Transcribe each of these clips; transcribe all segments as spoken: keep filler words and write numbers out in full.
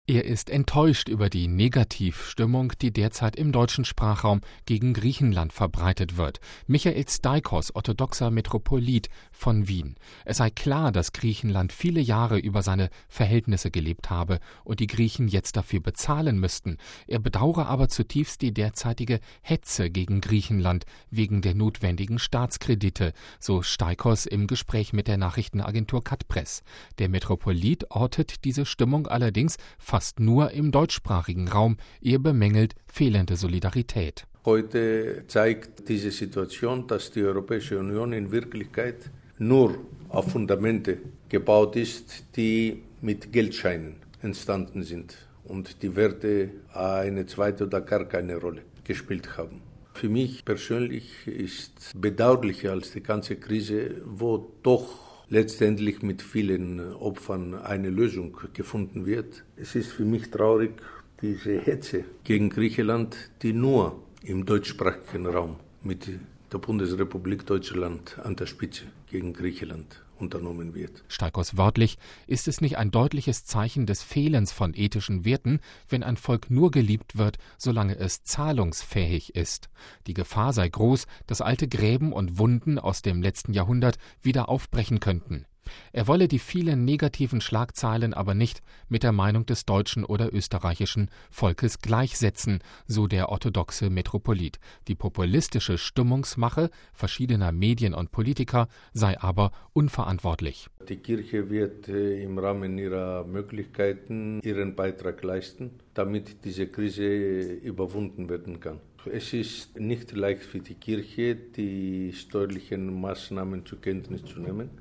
Er ist enttäuscht über die Negativstimmung, die derzeit im deutschen Sprachraum gegen Griechenland verbreitet wird. Michael Staikos, orthodoxer Metropolit von Wien. Es sei klar, dass Griechenland viele Jahre über seine Verhältnisse gelebt habe und die Griechen jetzt dafür bezahlen müssten. Er bedauere aber zutiefst die derzeitige Hetze gegen Griechenland wegen der notwendigen Staatskredite, so Staikos im Gespräch mit der Nachrichtenagentur Katpress. Der Metropolit ortet diese Stimmung allerdings fast nur im deutschsprachigen Raum. Er bemängelt fehlende Solidarität. Heute zeigt diese Situation, dass die Europäische Union in Wirklichkeit nur auf Fundamente gebaut ist, die mit Geldscheinen entstanden sind und die Werte eine zweite oder gar keine Rolle gespielt haben. Für mich persönlich ist bedauerlicher als die ganze Krise, wo doch letztendlich mit vielen Opfern eine Lösung gefunden wird. Es ist für mich traurig, diese Hetze gegen Griechenland, die nur im deutschsprachigen Raum mit der Bundesrepublik Deutschland an der Spitze gegen Griechenland unternommen wird. Staikos wörtlich: Ist es nicht ein deutliches Zeichen des Fehlens von ethischen Werten, wenn ein Volk nur geliebt wird, solange es zahlungsfähig ist? Die Gefahr sei groß, dass alte Gräben und Wunden aus dem letzten Jahrhundert wieder aufbrechen könnten. Er wolle die vielen negativen Schlagzeilen aber nicht mit der Meinung des deutschen oder österreichischen Volkes gleichsetzen, so der orthodoxe Metropolit. Die populistische Stimmungsmache verschiedener Medien und Politiker sei aber unverantwortlich. Die Kirche wird äh, im Rahmen ihrer Möglichkeiten ihren Beitrag leisten, damit diese Krise überwunden werden kann. Es ist nicht leicht für die Kirche, die steuerlichen Maßnahmen zur Kenntnis zu nehmen,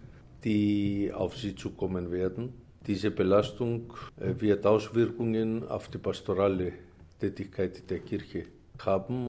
die auf sie zukommen werden. Diese Belastung wird Auswirkungen auf die pastorale Tätigkeit der Kirche haben.